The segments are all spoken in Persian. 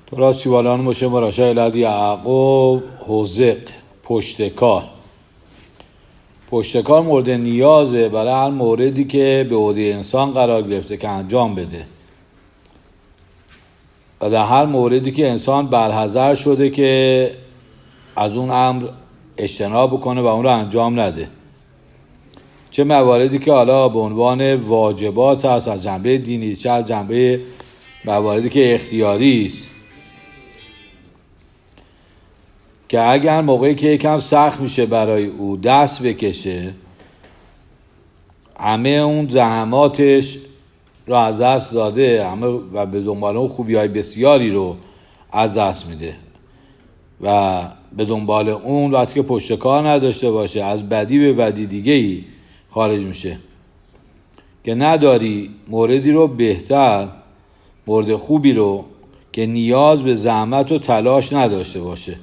درست شیوالان باشه مراشای لدی یعقوب حوزق پشتکار مورد نیازه برای هر موردی که به عهده انسان قرار گرفته که انجام بده و در هر موردی که انسان برحذر شده که از اون امر اجتناب بکنه و اون رو انجام نده. چه مواردی که حالا به عنوان واجبات هست از جنبه دینی، چه از جنبه مواردی که اختیاری است که اگر موقعی که یکم سخت میشه برای او دست بکشه همه اون زحماتش رو از دست داده همه و به دنبال اون خوبی‌های بسیاری رو از دست میده و به دنبال اون وقتی که پشت کار نداشته باشه از بدی به بدی دیگه‌ای خارج میشه که نداری موردی رو بهتر، مورد خوبی رو که نیاز به زحمت و تلاش نداشته باشه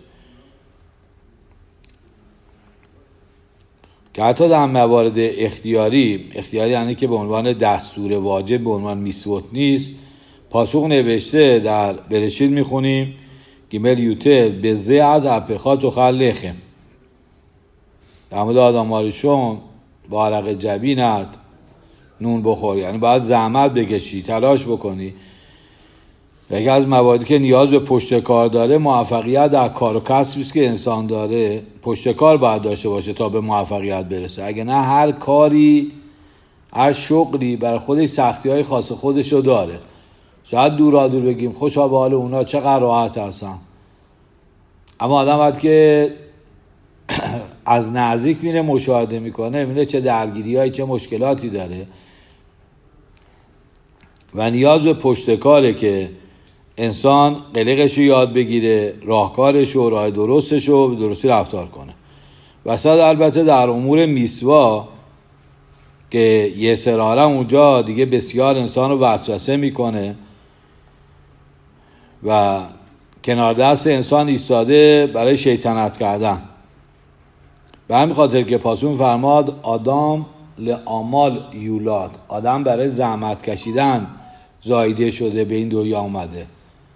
که حتی در موارد اختیاری یعنی که به عنوان دستور واجب به عنوان میسوت نیست. پاسخ نوشته در برشید میخونیم گیمل یوتل به زه از اپخات و خلخم در مورد آدماریشون با عرق جبینت نون بخور، یعنی باید زحمت بکشی، تلاش بکنی. یکی از مواردی که نیاز به پشت کار داره موفقیت در کار و کسبی است که انسان داره. پشت کار باید داشته باشه تا به موفقیت برسه. اگه نه هر کاری، هر شغلی برای خودش سختی‌های خاص خودش رو داره. شاید دورا دور بگیم خوشا به حال اونا چقدر راحت هستن، اما آدم باید که از نزدیک میره مشاهده میکنه میبینه چه درگیری‌هایی چه مشکلاتی داره و نیاز به پشت کاره که انسان قلقش رو یاد بگیره، راهکارش رو، راه درستش رو به درستی رفتار کنه. وسط البته در امور میسوا که یه سراره اونجا دیگه بسیار انسان رو وسوسه میکنه و کنار دست انسان ایستاده برای شیطنت کردن. به همین خاطر که پاسون فرماد آدم لعمال یولاد، آدم برای زحمت کشیدن زایده شده به این دنیا اومده.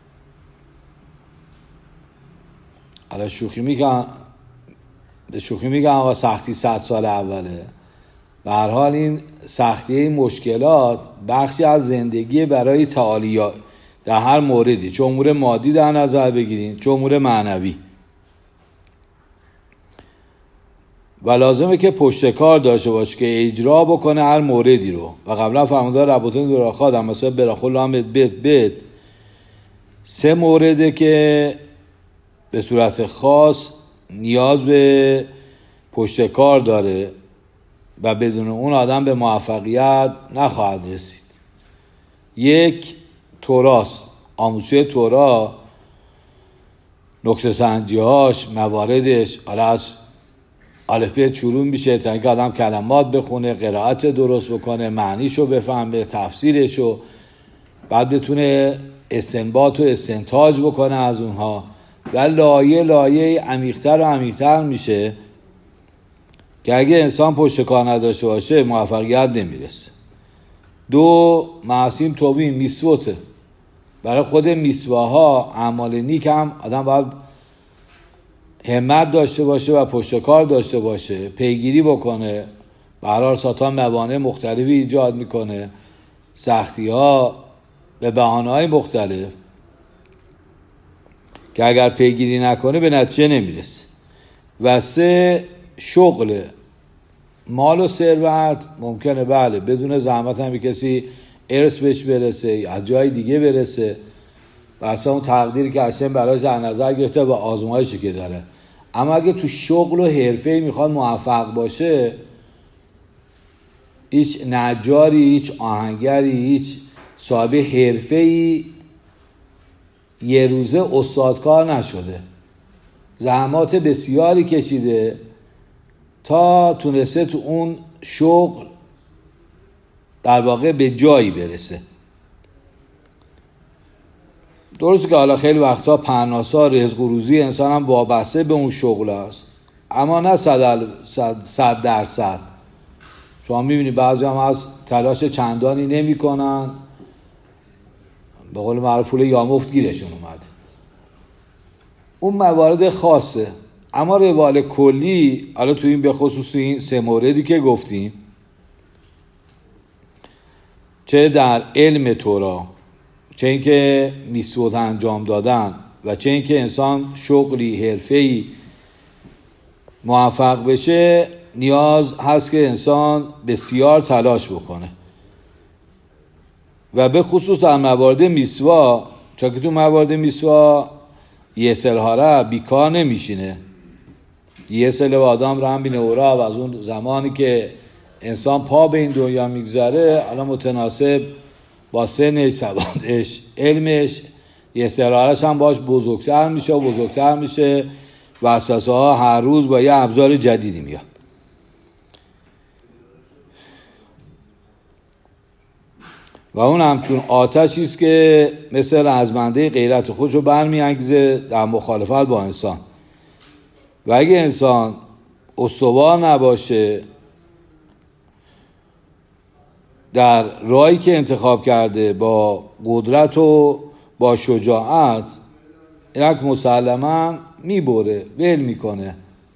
حالا شوخی میگن آقا سختی 100 سال اوله. به هر حال این سختی، این مشکلات بخشی از زندگی برای تعالی در هر موردی، چه امور مادی در نظر بگیرین چه امور معنوی، و لازمه که پشت کار داشته باشه که اجرا بکنه هر موردی رو. و قبلا فرموده ربطون دراخواد هم مثلا براخول آمد بیت 3 مورده که به صورت خاص نیاز به پشت کار داره و بدون اون آدم به موفقیت نخواهد رسید. 1 توراست، آموزش تورا، نکته سنجی‌هاش، مواردش، حالا از الفبای شروع میشه تا اینکه آدم کلمات بخونه، قرائت درست بکنه، معنیشو بفهمه، تفسیرشو، بعد بتونه استنباط و استنتاج بکنه از اونها و لایه عمیق‌تر و عمیق‌تر میشه که اگه انسان پشت کار نداشته باشه موفقیت نمیرسه. 2 معصیم توبین میسوته. برای خود میسواها اعمال نیک هم آدم باید همت داشته باشه و پشت کار داشته باشه، پیگیری بکنه. به هر حال ساتان موانع مختلفی ایجاد میکنه، سختی ها به بهانه‌های مختلف که اگر پیگیری نکنه به نتیجه نمیرسه. و 3 شغل، مال و ثروت ممکنه بله بدون زحمت هم کسی ارث بهش برسه، از جای دیگه برسه، برسه اون تقدیری که هشتن برای در نظر گرفته و آزمایشی که داره. اما اگه تو شغل و حرفه‌ای میخواد موفق باشه، هیچ نجاری، هیچ آهنگری، هیچ صاحب حرفه‌ای یه روزه استادکار نشده، زحمات بسیاری کشیده تا تونسته تو اون شغل در واقع به جایی برسه. درسته که حالا خیلی وقتا پرناسا رزق و روزی انسان هم وابسته به اون شغل است، اما نه 100%. شما میبینی بعضی هم از تلاش چندانی نمی کنن، به قول معروف پول یامفت گیرشون اومد. اون موارد خاصه. اما روال کلی، حالا تو این به خصوص این 3 موردی که گفتیم، چه در علم تورا، چه اینکه میثوت انجام دادن و چه اینکه انسان شغلی حرفه‌ای موفق بشه، نیاز هست که انسان بسیار تلاش بکنه و به خصوص در موارد میثوا، چون که تو موارد میثوا یسر هاره بیکار نمیشینه. یسر و آدم رحم بین اورا و از اون زمانی که انسان پا به این دنیا میگذاره، حالا متناسب با سنش، سوادش، علمش، یسر هاره‌اش هم باش بزرگتر میشه و اساسه ها هر روز با یه ابزار جدیدی میاد. و اون همچون آتشی است که مثل رزمنده غیرت خودش رو برمی‌انگیزه در مخالفت با انسان. و اگه انسان استوار نباشه در راهی که انتخاب کرده با قدرت و با شجاعت، اینک مسلماً میبره، ول میکنه.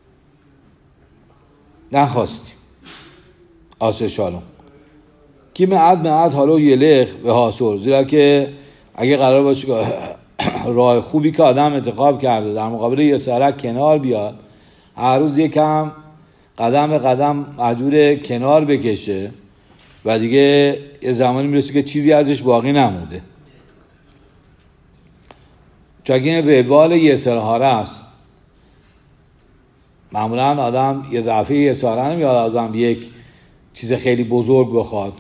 نخواستیم آسه شالم کی معد حالا یلخ به حاصل، زیرا که اگه قرار باشه که راه خوبی که آدم انتخاب کرده در مقابل یه سرک کنار بیاد، هر روز یکم قدم به قدم مجبور کنار بکشه و دیگه یه زمانی میرسه که چیزی ازش باقی نمونده. چون این روال یسر هاره است. معمولا آدم یه دفعه یسر هاره نمیاد آدم یک چیز خیلی بزرگ بخواد.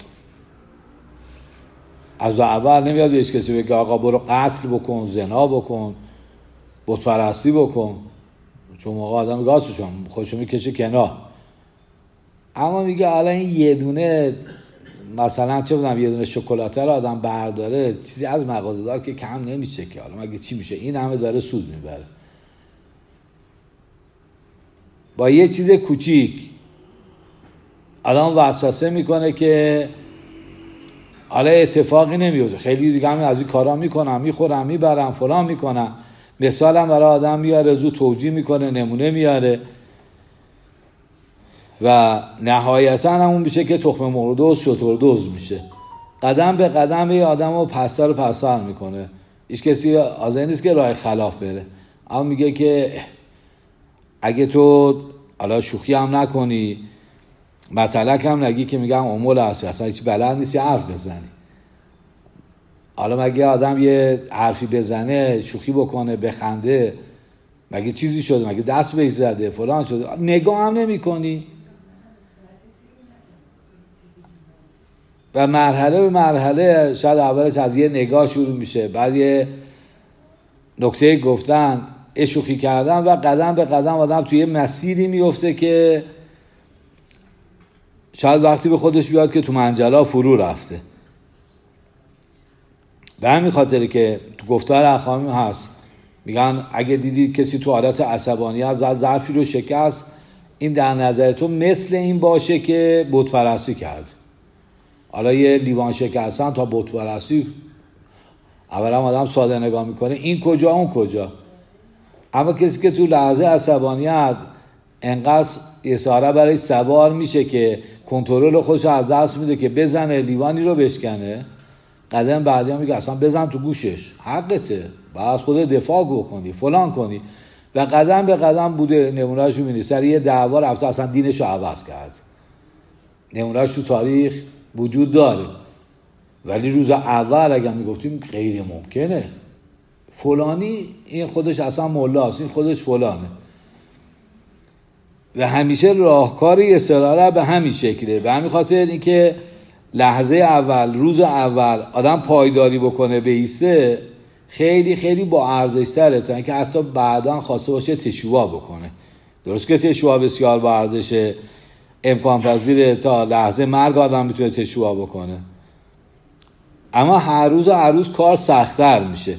از اول نمیاد بهش کسی بگه آقا برو قتل بکن، زنا بکن، بت پرستی بکن، چون موقع آدم میگه خودشو میکشه کنار. اما میگه الان این یه دونه مثلا چه بدم یه دونه شکلاته رو آدم برداره، چیزی از مغازه دار که کم نمیشه که، حالا مگه چی میشه، این همه داره سود میبره. با یه چیز کوچیک آدم وسوسه میکنه که حالا اتفاقی نمیفته. خیلی دیگه همین از این کارا میکنم، میخورم، میبرم، فلان میکنم، مثالم برای آدم میاره، زود توجیه میکنه، نمونه میاره و نهایتا همون میشه که تخم مرغ دوز شتر دوز میشه. قدم به قدم یه آدم رو پستر میکنه. هیچ کسی آزه نیست که راه خلاف بره. اما میگه که اگه تو حالا شوخی هم نکنی، مطلق هم نگی که میگم امول هستی، اصلا هیچ بلد نیستی حرف بزنی. حالا مگه آدم یه حرفی بزنه، شوخی بکنه، بخنده، مگه چیزی شده؟ مگه دست بهش زده، فلان شده؟ نگاه هم نمی کنی. و مرحله به مرحله شاید اولش از یه نگاه شروع میشه، بعد یه نکته گفتن، شوخی کردن و قدم به قدم آدم توی یه مسیری میفته که شاید وقتی به خودش بیاد که تو منجلا فرو رفته. به همین خاطره که تو گفتار اخوامی هست، میگن اگه دیدی کسی تو حالت عصبانیت ظرفی رو شکست، این در نظر تو مثل این باشه که بت پرستی کرد. حالا یه لیوان شکستن تا بت پرستی، اولا آدم ساده نگاه میکنه این کجا اون کجا. اما کسی که تو لحظه عصبانیت انقدر اصاره برای سوار میشه که کنترل خودش از دست میده که بزنه لیوانی رو بشکنه، قدم بعدی هم میگه اصلا بزن تو گوشش، حقته، باید خود دفاع بکنی، فلان کنی. و قدم به قدم بوده. نمونه‌اش رو می‌بینی سر یه دعوا رفته اصلا دینش رو عوض کرد. نمونه‌اش تو تاریخ وجود داره. ولی روز اول اگر میگفتیم غیر ممکنه، فلانی این خودش اصلا مولاست، این خودش فلانه. و همیشه راهکاری استراره به همین شکله. به همین خاطر اینکه لحظه اول، روز اول آدم پایداری بکنه، بیسته، خیلی خیلی با ارزش‌تره تا اینکه حتی بعداً خواسته باشه تشویق بکنه. درست که تشویق بسیار با ارزشه، امکان پذیره تا لحظه مرگ آدم میتونه تشویق بکنه، اما هر روز کار سخت‌تر میشه.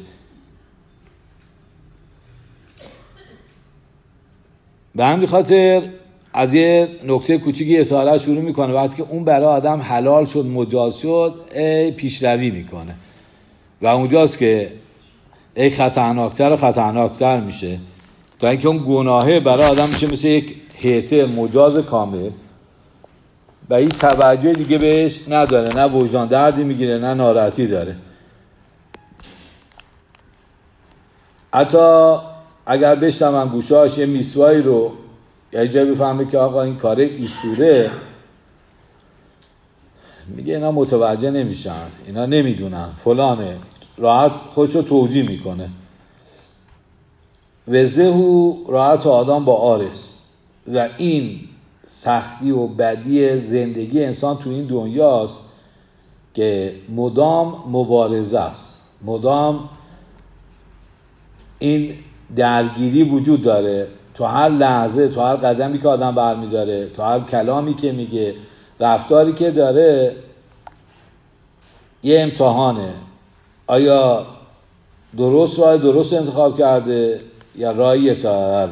به همین خاطر از یه نکته کوچیکی اصالت شروع میکنه. وقتی که اون برای آدم حلال شد، مجاز شد، پیشروی میکنه و اونجاست که خطرناکتر و خطرناکتر میشه. تا اینکه اون گناهه برای آدم میشه مثل یک حیطه مجاز کامل و هیچ توجه دیگه بهش نداره، نه وجدان دردی میگیره نه ناراحتی داره. حتی اگر بشنون گوشاش یه میسوایی رو یه جایی بفهمه که آقا این کاره ایسوره، میگه اینا متوجه نمیشن، اینا نمیدونن فلانه، راحت خودشو توجیه میکنه. وزهو راحت آدم با آرس. و این سختی و بدی زندگی انسان تو این دنیاست که مدام مبارزه است، مدام این درگیری وجود داره تو هر لحظه، تو هر قدمی که آدم برمیداره، تو هر کلامی که میگه، رفتاری که داره. یه امتحانه، آیا راه درست انتخاب کرده یا راهی سهر.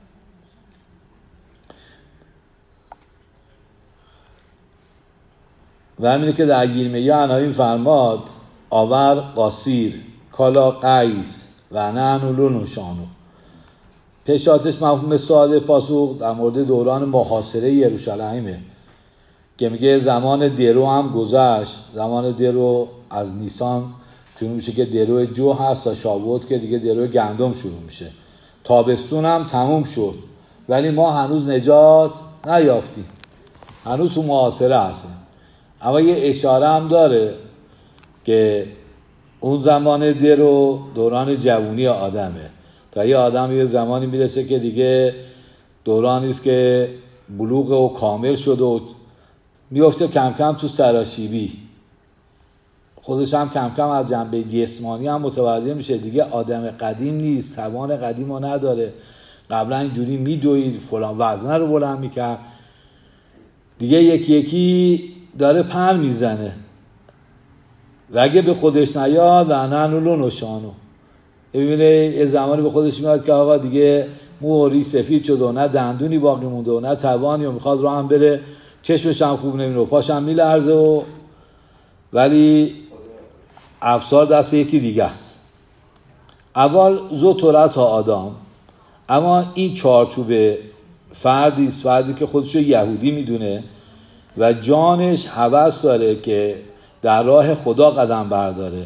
و همینه که در گیرمه عناوین فرماد آور قاسیر کالا قیس و نحن لنشانو. پیشاتش مفهوم ساده پاسخ در مورد دوران محاصره یروشلیمه که میگه زمان درو هم گذشت. زمان درو از نیسان شروع میشه که درو جو هست تا شابوت که دیگه درو گندم شروع میشه. تابستون هم تموم شد ولی ما هنوز نجات نیافتیم، هنوز تو محاصره هستیم. اما یه اشاره هم داره که اون زمان درو دوران جوونی آدمه. تا یه آدم یه زمانی میرسه که دیگه دورانیست که بلوغ و کامل شد و میفته کم کم تو سراشیبی. خودش هم کم کم از جنبه جسمانی هم متوجه میشه دیگه آدم قدیم نیست، توان قدیم رو نداره. قبلا اینجوری میدوید فلان وزنه رو بلند میکرد، دیگه یکی یکی داره پر میزنه و اگه به خودش نیاد لعنن لنشانو. ببینه یه زمانی به خودش میاد که آقا دیگه موری سفید شد و نه دندونی باقی مونده و نه توانی و میخواد راه هم بره، چشمش هم خوب نمیره، پاشم میلرزه و ولی افسار دست یکی دیگه است. اول زوتورت ها آدم، اما این چارچوب فردی که خودشو یهودی میدونه و جانش هوس داره که در راه خدا قدم برداره.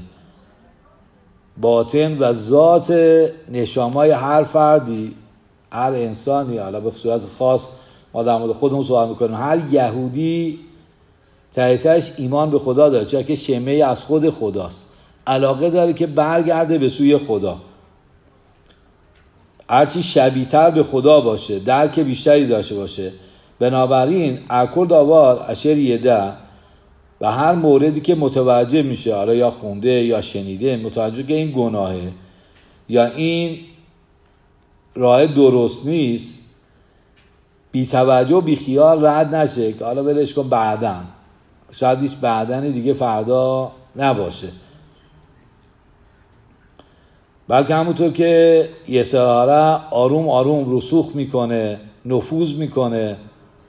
باطن و ذات نشامای هر فردی، هر انسانی، حالا به صورت خاص ما در مورد خودمون صحبت میکنیم، هر یهودی تحتش ایمان به خدا داره، چون که شمه از خود خداست، علاقه داره که برگرده به سوی خدا، هرچی شبیه‌تر به خدا باشه، درک بیشتری داشته باشه. بنابراین اکل داوار اشر یده و هر موردی که متوجه میشه، حالا یا خونده یا شنیده، متوجه که این گناهه یا این راه درست نیست، بی توجه و بی خیال رد نشه که حالا ولش کن بعدن، شاید هیچ بعدنی دیگه فردا نباشه. بلکه همونطور که یه سهاره آروم آروم رسوخ میکنه، نفوذ میکنه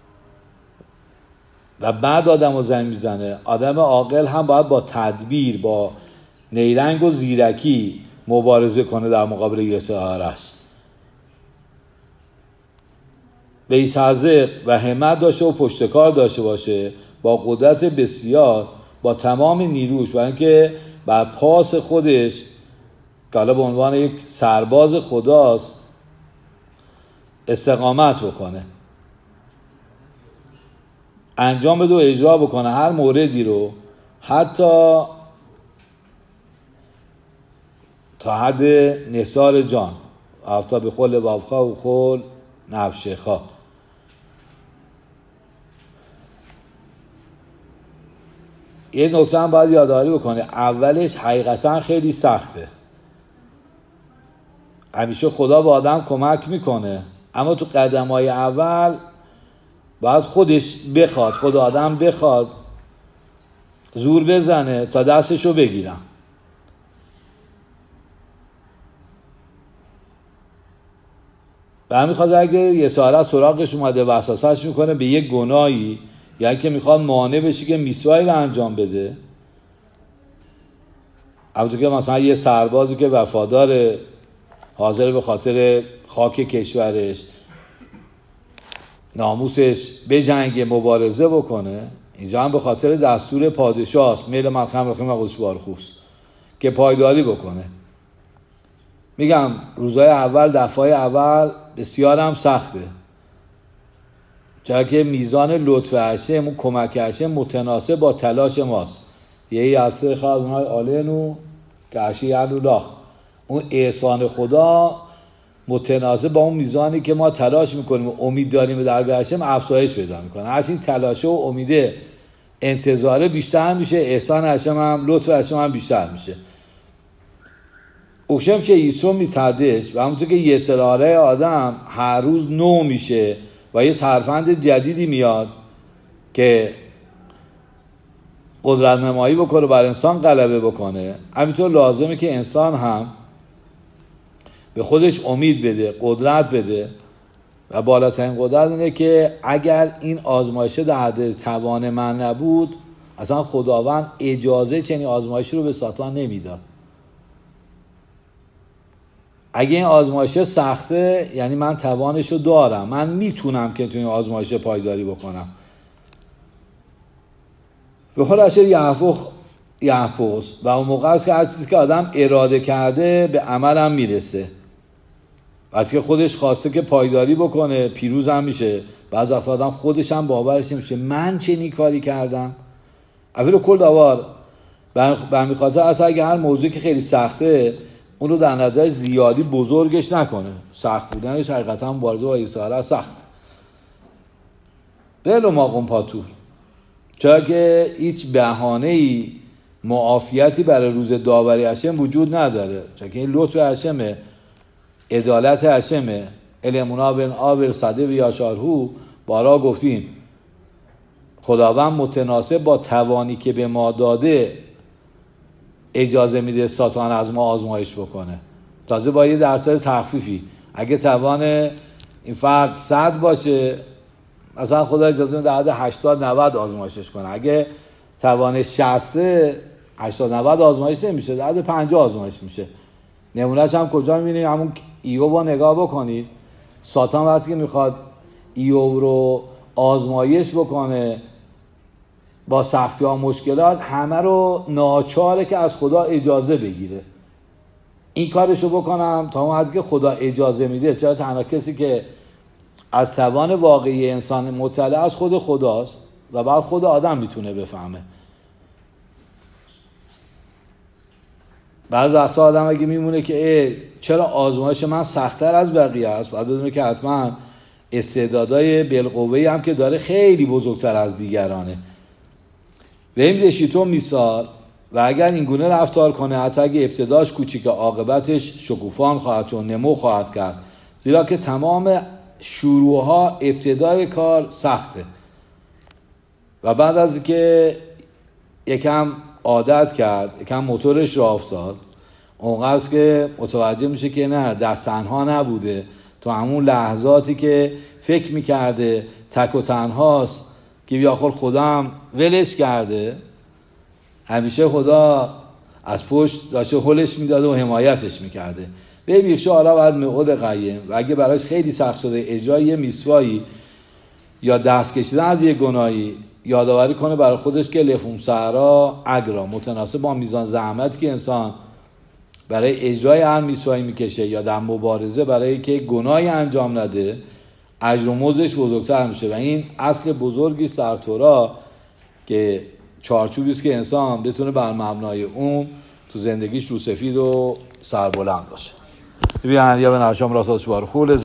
و بعد آدم رو زنگ میزنه. آدم عاقل هم باید با تدبیر، با نیرنگ و زیرکی مبارزه کنه در مقابل یه سهارش. بی‌تزق و همت داشته و پشتکار داشته باشه با قدرت بسیار، با تمام نیروش، برای اینکه بر پاس خودش که حالا به عنوان یک سرباز خداست استقامت بکنه، انجام بده و اجرا بکنه هر موردی رو، حتی تا حد نثار جان، حتی به خل بابخواه و خل نبشخواه. یه نکته هم باید یادآوری بکنه، اولش حقیقتا خیلی سخته، همیشه خدا به آدم کمک میکنه، اما تو قدم‌های اول باید خودش بخواد، خود آدم بخواد، زور بزنه تا دستشو بگیرن. به همین خاطر اگه یه ساعت سراغش اومده وسوسه‌اش میکنه به یک گناهی، یعنی که میخواد مانع بشه که میسوایی رو انجام بده، البته که مثلا یه سربازی که وفادار حاضر به خاطر خاک کشورش، ناموسش به جنگ مبارزه بکنه. اینجا هم به خاطر دستور پادشاه است، میل مرخم رخیم و قدش بارخوست که پایداری بکنه. میگم روزهای اول، دفعه اول بسیار هم سخته، چرا که میزان لطف هشم و کمک هشم متناسب با تلاش ماست. یهی هسته خواهد اونهای آلینو که هشی لاخ، اون احسان خدا متناسب با اون میزانی که ما تلاش میکنیم و امید داریم به درگاه هشم افزایش پیدا میکنه. هرچی این تلاشه و امیده انتظاره بیشتر میشه، احسان هشم هم لطف هشم هم بیشتر میشه. اوشم چه ایسو میتردش و همونطور که یه سراره آدم هر روز نو میشه و یه ترفند جدیدی میاد که قدرت نمایی بکنه، بر انسان غلبه بکنه، همینطور لازمه که انسان هم به خودش امید بده، قدرت بده و بالاترین قدرت اینه که اگر این آزمایشه در حد توان من نبود، اصلا خداوند اجازه چنین آزمایشی رو به ساتان نمیداد. اگه این آزمایشه سخته یعنی من توانشو دارم، من میتونم که تو این آزمایشه پایداری بکنم. به خود اشر یحفظ و اون موقع است که هر چیزی که آدم اراده کرده به عمل هم میرسه. وقتی که خودش خواسته که پایداری بکنه پیروز هم میشه. بعضی وقت آدم خودش هم باورش نمیشه من چنین کاری کردم. اول کل دوار به خاطر حتی اگه هر موضوعی که خیلی سخته اون رو در نظر زیادی بزرگش نکنه. سخت بودنش حقیقتا مبارزه با عیسی سخت. بلو ما قمپاتور، چرا که هیچ بهانه‌ای معافیتی برای روز داوری هشم وجود نداره، چرا که این لطف هشمه، عدالت هشمه. الامونا بن آبر صده و یاشارهو بارا گفتیم خداوند متناسب با توانی که به ما داده اجازه میده ساتان از ما آزمایش بکنه. تازه با یه درصد تخفیفی. اگه توان این فرد 100 باشه مثلا خدا اجازه میده در حد 80-90 آزمایشش کنه. اگه توان 60 80-90 آزمایش نمیشه، در حد 50 آزمایش میشه. نمونهش هم کجا میبینید؟ همون ایوب رو نگاه بکنید. ساتان وقتی که میخواد ایوب رو آزمایش بکنه با سختی ها مشکلات، همه رو ناچاره که از خدا اجازه بگیره این کارشو بکنم تا اون حدی که خدا اجازه میده. چرا تنها کسی که از توان واقعی انسان مطلع از خود خداست و بعد خود آدم میتونه بفهمه. بعض وقتا آدم اگه میمونه که چرا آزمایش من سخت‌تر از بقیه است، باید بدونه که حتما استعدادهای بالقوه‌ای هم که داره خیلی بزرگتر از دیگرانه. و این رشیتو مثال و اگر این گونه رفتار کنه حتی اگه ابتداش کوچیکه عاقبتش شکوفان خواهد شد، نمو خواهد کرد، زیرا که تمام شروعها ابتدای کار سخته و بعد از که یکم عادت کرد، یکم موتورش را افتاد، اونقدر که متوجه میشه که نه دست تنها نبوده. تو همون لحظاتی که فکر میکرده تک و تنهاست که بیاخور خدا هم ولش کرده، همیشه خدا از پشت داشته هلش میداده و حمایتش میکرده. به این بیخشه حالا باید مقود قیم و اگه برایش خیلی سخت شده اجرای یه میسوایی یا دست کشیدن از یه گناهی، یادآوری کنه برای خودش که لفوم سهرا اگرا متناسب با میزان زحمتی که انسان برای اجرای هر میسوایی میکشه یا در مبارزه برای که گناهی انجام نده اجر و مزدش بزرگتر میشه. و این اصل بزرگی است در تورا که چارچوبی است که انسان بتونه بر مبنای اون تو زندگیش رو سفید و سربلند باشه. بیان یا به نشام راستش بار خول